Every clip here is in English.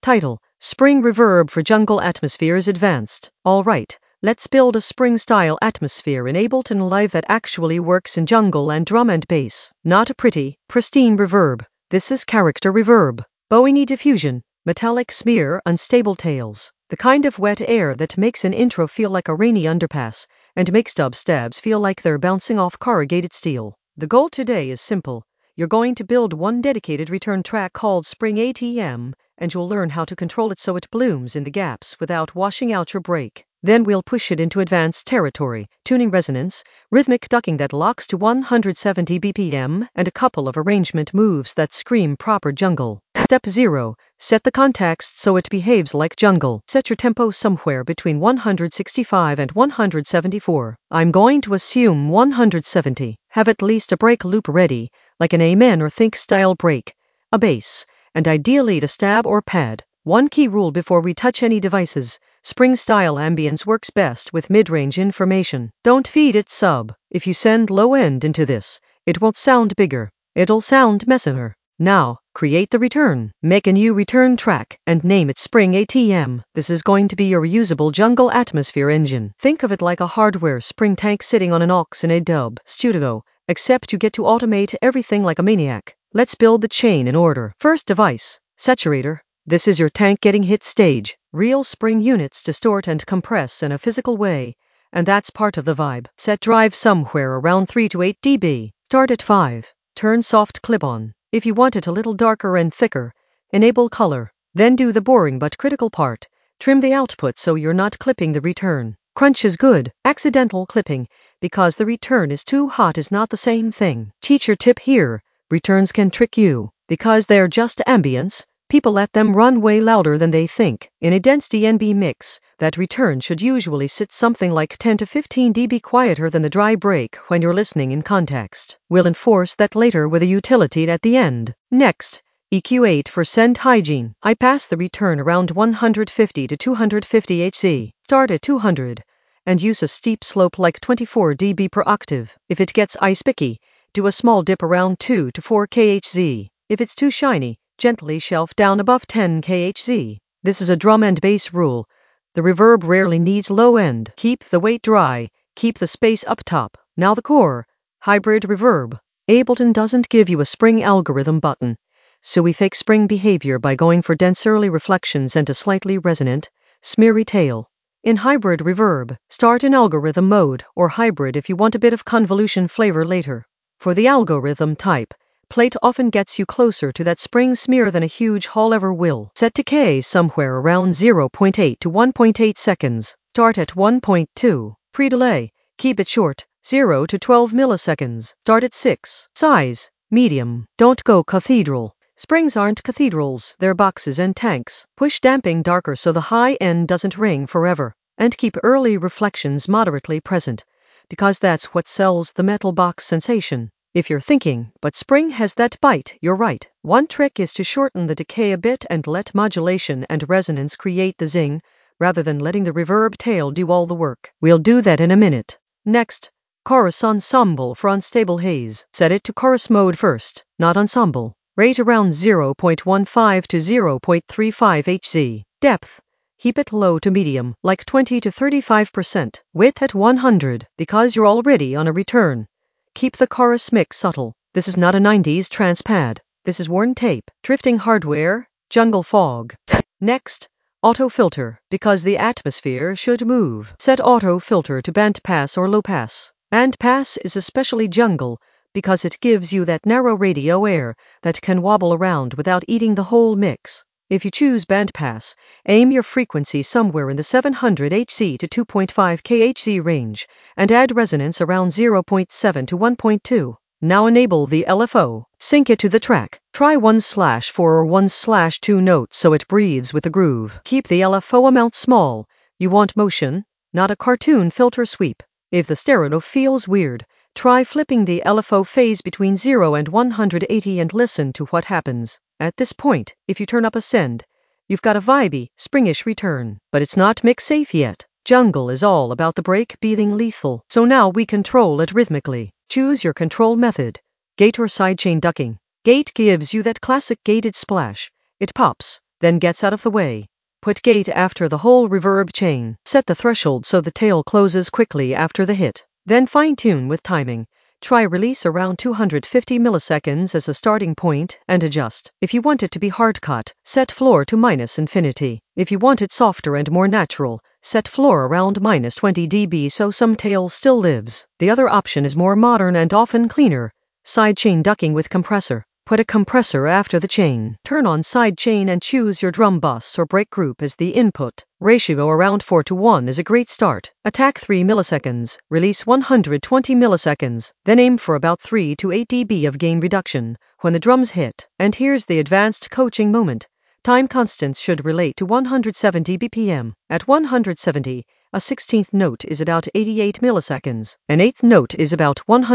Title: Spring Reverb for Jungle Atmospheres Advanced. Alright, let's build a spring-style atmosphere in Ableton Live that actually works in jungle and drum and bass. Not a pretty, pristine reverb. This is character reverb. Bowingy diffusion, metallic smear, unstable tails. The kind of wet air that makes an intro feel like a rainy underpass, and makes dub stabs feel like they're bouncing off corrugated steel. The goal today is simple. You're going to build one dedicated return track called Spring ATM, and you'll learn how to control it so it blooms in the gaps without washing out your break. Then we'll push it into advanced territory, tuning resonance, rhythmic ducking that locks to 170 BPM, and a couple of arrangement moves that scream proper jungle. Step 0. Set the context so it behaves like jungle. Set your tempo somewhere between 165 and 174. I'm going to assume 170. Have at least a break loop ready, like an Amen or Think style break, a bass, and ideally a stab or pad. One key rule before we touch any devices: spring-style ambience works best with mid-range information. Don't feed it sub. If you send low-end into this, it won't sound bigger. It'll sound messier. Now, create the return. Make a new return track and name it Spring ATM. This is going to be your reusable jungle atmosphere engine. Think of it like a hardware spring tank sitting on an aux in a dub studio, except you get to automate everything like a maniac. Let's build the chain in order. First device, saturator. This is your tank getting hit stage. Real spring units distort and compress in a physical way, and that's part of the vibe. Set drive somewhere around 3 to 8 dB. Start at 5. Turn soft clip on. If you want it a little darker and thicker, enable color. Then do the boring but critical part. Trim the output so you're not clipping the return. Crunch is good. Accidental clipping, because the return is too hot, is not the same thing. Teacher tip here: returns can trick you. Because they're just ambience, people let them run way louder than they think. In a dense DNB mix, that return should usually sit something like 10 to 15 dB quieter than the dry break when you're listening in context. We'll enforce that later with a utility at the end. Next, EQ 8 for send hygiene. I pass the return around 150 to 250 Hz. Start at 200, and use a steep slope like 24 dB per octave. If it gets ice-picky, do a small dip around 2 to 4 kHz. If it's too shiny, gently shelf down above 10 kHz. This is a drum and bass rule. The reverb rarely needs low end. Keep the weight dry, keep the space up top. Now the core, hybrid reverb. Ableton doesn't give you a spring algorithm button, so we fake spring behavior by going for dense early reflections and a slightly resonant, smeary tail. In hybrid reverb, start in algorithm mode, or hybrid if you want a bit of convolution flavor later. For the algorithm type, plate often gets you closer to that spring smear than a huge haul ever will. Set decay somewhere around 0.8 to 1.8 seconds. Start at 1.2. Pre-delay, keep it short, 0 to 12 milliseconds. Start at 6. Size, medium. Don't go cathedral. Springs aren't cathedrals, they're boxes and tanks. Push damping darker so the high end doesn't ring forever. And keep early reflections moderately present, because that's what sells the metal box sensation. If you're thinking, but spring has that bite, you're right. One trick is to shorten the decay a bit and let modulation and resonance create the zing, rather than letting the reverb tail do all the work. We'll do that in a minute. Next, chorus ensemble for unstable haze. Set it to chorus mode first, not ensemble. Rate around 0.15 to 0.35 Hz. Depth, keep it low to medium, like 20 to 35%. Width at 100, because you're already on a return. Keep the chorus mix subtle. This is not a 90s trance pad. This is worn tape. Drifting hardware, jungle fog. Next, auto filter, because the atmosphere should move. Set auto filter to band pass or low pass. Band pass is especially jungle, because it gives you that narrow radio air that can wobble around without eating the whole mix. If you choose band pass, aim your frequency somewhere in the 700 Hz to 2.5 kHz range, and add resonance around 0.7 to 1.2. Now enable the LFO. Sync it to the track. Try 1/4 or 1/2 notes so it breathes with the groove. Keep the LFO amount small. You want motion, not a cartoon filter sweep. If the stereo feels weird, try flipping the LFO phase between 0 and 180 and listen to what happens. At this point, if you turn up a send, you've got a vibey, springish return. But it's not mix safe yet. Jungle is all about the break being lethal. So now we control it rhythmically. Choose your control method. Gate or sidechain ducking. Gate gives you that classic gated splash. It pops, then gets out of the way. Put gate after the whole reverb chain. Set the threshold so the tail closes quickly after the hit. Then fine-tune with timing. Try release around 250 milliseconds as a starting point and adjust. If you want it to be hard cut, set floor to -infinity. If you want it softer and more natural, set floor around -20 dB so some tail still lives. The other option is more modern and often cleaner. Side chain ducking with compressor. Put a compressor after the chain. Turn on side chain and choose your drum bus or break group as the input. Ratio around 4:1 is a great start. Attack 3 milliseconds, release 120 milliseconds, then aim for about 3 to 8 dB of gain reduction when the drums hit. And here's the advanced coaching moment. Time constants should relate to 170 BPM. At 170, a 16th note is about 88 milliseconds. An 8th note is about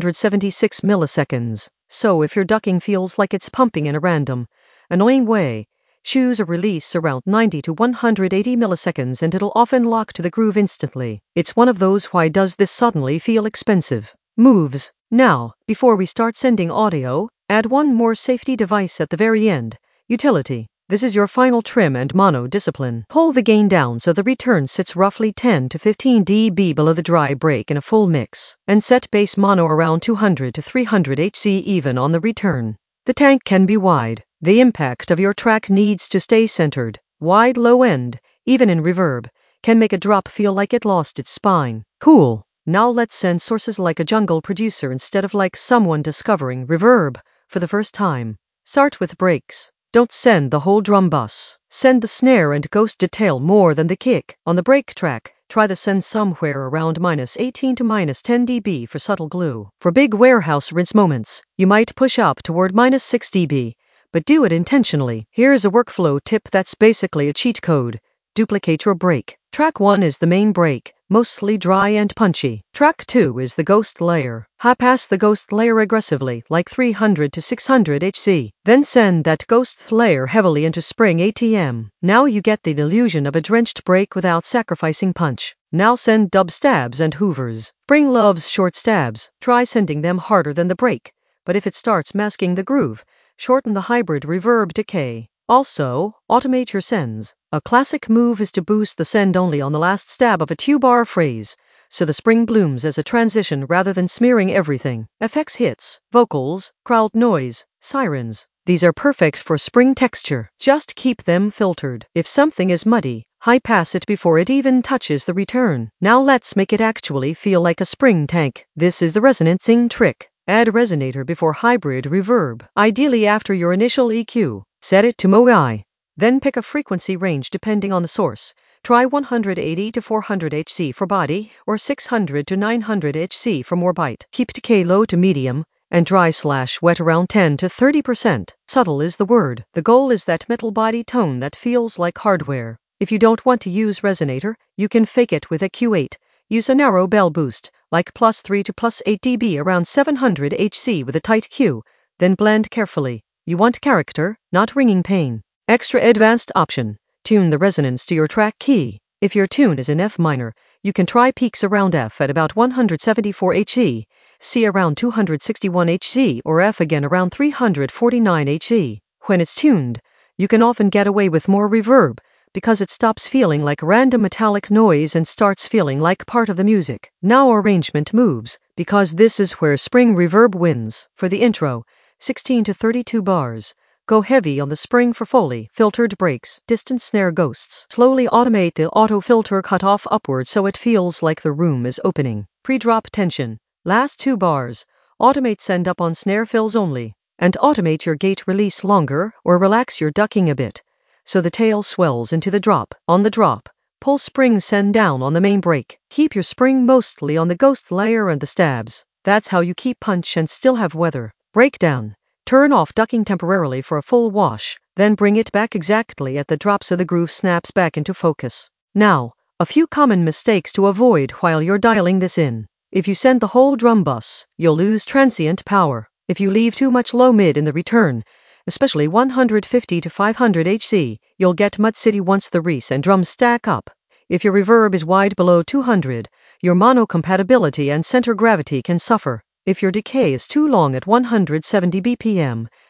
176 milliseconds. So if your ducking feels like it's pumping in a random, annoying way, choose a release around 90 to 180 milliseconds and it'll often lock to the groove instantly. It's one of those why does this suddenly feel expensive moves. Now, before we start sending audio, add one more safety device at the very end. Utility. This is your final trim and mono discipline. Pull the gain down so the return sits roughly 10 to 15 dB below the dry break in a full mix, and set bass mono around 200 to 300 Hz even on the return. The tank can be wide. The impact of your track needs to stay centered. Wide low end, even in reverb, can make a drop feel like it lost its spine. Cool. Now let's send sources like a jungle producer instead of like someone discovering reverb for the first time. Start with breaks. Don't send the whole drum bus. Send the snare and ghost detail more than the kick. On the break track, try the send somewhere around -18 to -10 dB for subtle glue. For big warehouse rinse moments, you might push up toward -6 dB, but do it intentionally. Here's a workflow tip that's basically a cheat code. Duplicate your break. Track 1 is the main break, mostly dry and punchy. Track 2 is the ghost layer. High pass the ghost layer aggressively, like 300 to 600 Hz. Then send that ghost layer heavily into spring ATM. Now you get the illusion of a drenched break without sacrificing punch. Now send dub stabs and hoovers. Spring loves short stabs. Try sending them harder than the break, but if it starts masking the groove, shorten the hybrid reverb decay. Also, automate your sends. A classic move is to boost the send only on the last stab of a 2-bar phrase, so the spring blooms as a transition rather than smearing everything. FX hits, vocals, crowd noise, sirens. These are perfect for spring texture. Just keep them filtered. If something is muddy, high pass it before it even touches the return. Now let's make it actually feel like a spring tank. This is the resonancing trick. Add resonator before hybrid reverb, ideally after your initial EQ. Set it to MOI. Then pick a frequency range depending on the source. Try 180 to 400 Hz for body or 600 to 900 Hz for more bite. Keep decay low to medium and dry/wet around 10 to 30%. Subtle is the word. The goal is that metal body tone that feels like hardware. If you don't want to use resonator, you can fake it with a Q8. Use a narrow bell boost, like +3 to +8 dB around 700 Hz with a tight Q, then blend carefully. You want character, not ringing pain. Extra advanced option. Tune the resonance to your track key. If your tune is in F minor, you can try peaks around F at about 174 Hz, C around 261 Hz, or F again around 349 Hz. When it's tuned, you can often get away with more reverb, because it stops feeling like random metallic noise and starts feeling like part of the music. Now arrangement moves, because this is where spring reverb wins. For the intro, 16 to 32 bars. Go heavy on the spring for Foley, filtered breaks, distant snare ghosts. Slowly automate the auto filter cutoff upward so it feels like the room is opening. Pre-drop tension. Last 2 bars. Automate send up on snare fills only. And automate your gate release longer or relax your ducking a bit, so the tail swells into the drop. On the drop, pull spring send down on the main break. Keep your spring mostly on the ghost layer and the stabs. That's how you keep punch and still have weather. Breakdown. Turn off ducking temporarily for a full wash, then bring it back exactly at the drop so the groove snaps back into focus. Now, a few common mistakes to avoid while you're dialing this in. If you send the whole drum bus, you'll lose transient power. If you leave too much low mid in the return, especially 150 to 500 Hz, you'll get Mud City once the res and drums stack up. If your reverb is wide below 200, your mono compatibility and center gravity can suffer. If your decay is too long at 170 BPM,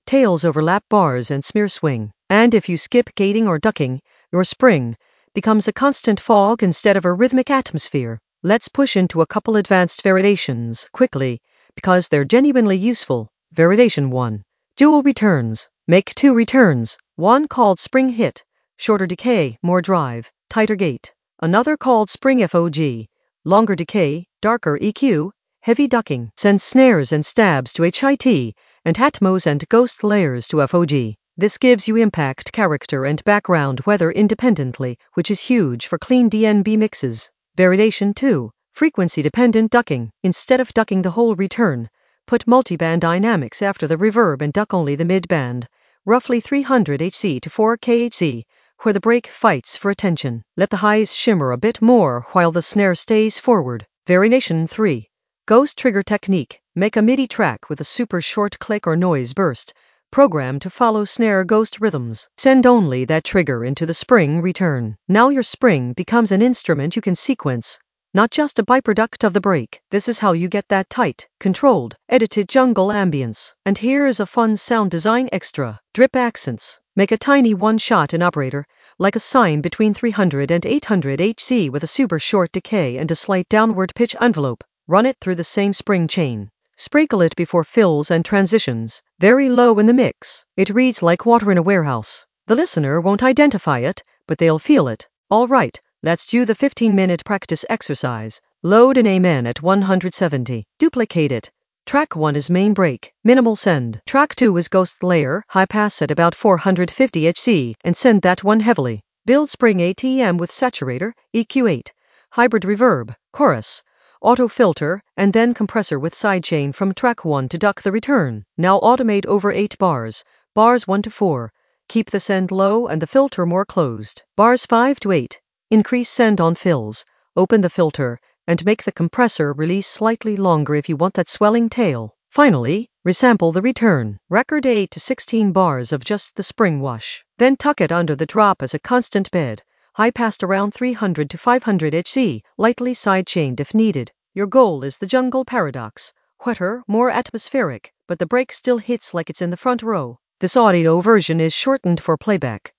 tails overlap bars and smear swing. And if you skip gating or ducking, your spring becomes a constant fog instead of a rhythmic atmosphere. Let's push into a couple advanced variations quickly, because they're genuinely useful. Variation 1. Dual returns. Make 2 returns. One called spring hit, shorter decay, more drive, tighter gate. Another called spring FOG, longer decay, darker EQ, heavy ducking. Send snares and stabs to HIT, and Atmos and ghost layers to FOG. This gives you impact, character, and background weather independently, which is huge for clean DNB mixes. Variation 2. Frequency-dependent ducking. Instead of ducking the whole return, put multiband dynamics after the reverb and duck only the mid-band, roughly 300 Hz to 4K Hz, where the break fights for attention. Let the highs shimmer a bit more while the snare stays forward. Variation 3. Ghost trigger technique. Make a MIDI track with a super short click or noise burst, programmed to follow snare ghost rhythms. Send only that trigger into the spring return. Now your spring becomes an instrument you can sequence, not just a byproduct of the break. This is how you get that tight, controlled, edited jungle ambience. And here is a fun sound design extra. Drip accents. Make a tiny one-shot in operator, like a sine between 300 and 800 Hz with a super short decay and a slight downward pitch envelope. Run it through the same spring chain. Sprinkle it before fills and transitions, very low in the mix. It reads like water in a warehouse. The listener won't identify it, but they'll feel it. All right, let's do the 15-minute practice exercise. Load an Amen at 170. Duplicate it. Track 1 is main break, minimal send. Track 2 is ghost layer, high pass at about 450 Hz, and send that one heavily. Build spring ATM with saturator, EQ8, hybrid reverb, chorus, auto filter, and then compressor with sidechain from track 1 to duck the return. Now automate over 8 bars, bars 1 to 4. Keep the send low and the filter more closed. Bars 5 to 8. Increase send on fills, open the filter, and make the compressor release slightly longer if you want that swelling tail. Finally, resample the return. Record 8 to 16 bars of just the spring wash. Then tuck it under the drop as a constant bed. High passed around 300 to 500 Hz, lightly sidechained if needed. Your goal is the jungle paradox. Wetter, more atmospheric, but the break still hits like it's in the front row. This audio version is shortened for playback.